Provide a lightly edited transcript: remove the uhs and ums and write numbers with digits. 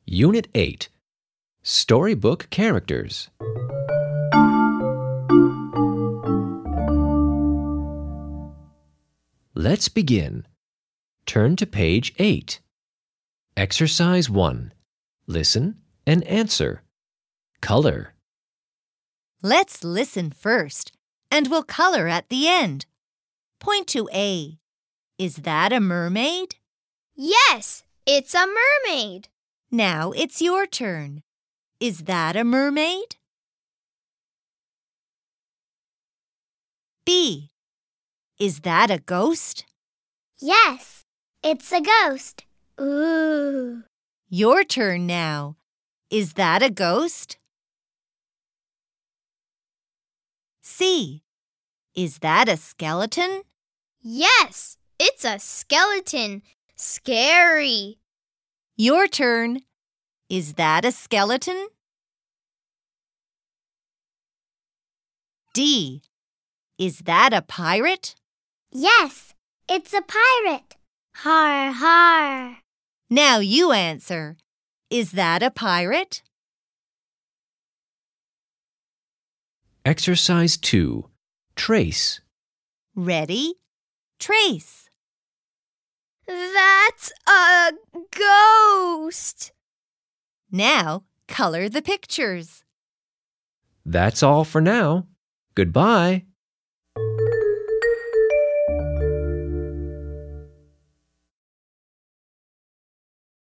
Unit 8 Storybook Characters. Let's begin. Turn to page 8. Exercise 1. Listen and answer. Color. Let's listen first, and we'll color at the end. Point to A. Is that a mermaid? Yes, it's a mermaid. Now it's your turn. Is that a mermaid? B. Is that a ghost? Yes, it's a ghost. Ooh. Your turn now. Is that a ghost? C. Is that a skeleton? Yes, it's a skeleton. Scary. Your turn. Is that a skeleton? D. Is that a pirate? Yes, it's a pirate. Har, har. Now you answer. Is that a pirate? Exercise 2. Trace. Ready? Trace. That's a ghost. Now color the pictures. That's all for now. Goodbye.